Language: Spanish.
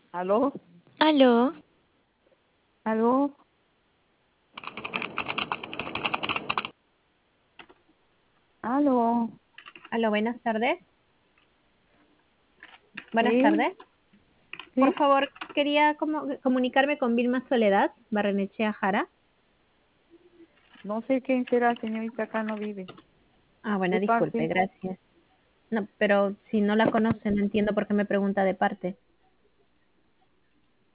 ¿Aló? Aló, ¿Aló? ¿Aló? Aló, buenas tardes. Buenas ¿Sí? tardes. Por ¿Sí? favor, quería comunicarme con Vilma Soledad Barrenechea Jara. No sé quién será, señorita, acá no vive. Ah, bueno, ¿De disculpe, parte? gracias. No, pero si no la conoce, no entiendo por qué me pregunta de parte.